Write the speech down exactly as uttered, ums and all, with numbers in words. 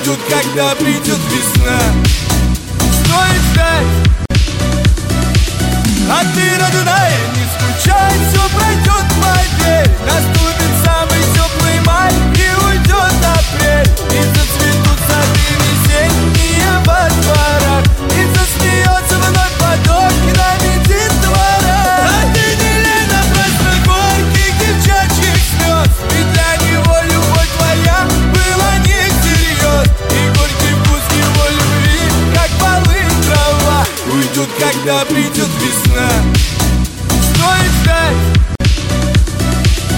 уйдут, когда придет весна. Стоит ждать, а ты, родная, не скучай, все пройдет, поверь. Наступит самый теплый май и уйдет апрель. И зацветут сады весенние во дворах, и засмеется вновь поток нами детвора. А ты не лей напрасно горьких девчачьих слез, ведь для него любовь твоя была не всерьез. И горький вкус его любви, как полынь трава, уйдут, когда придет весна.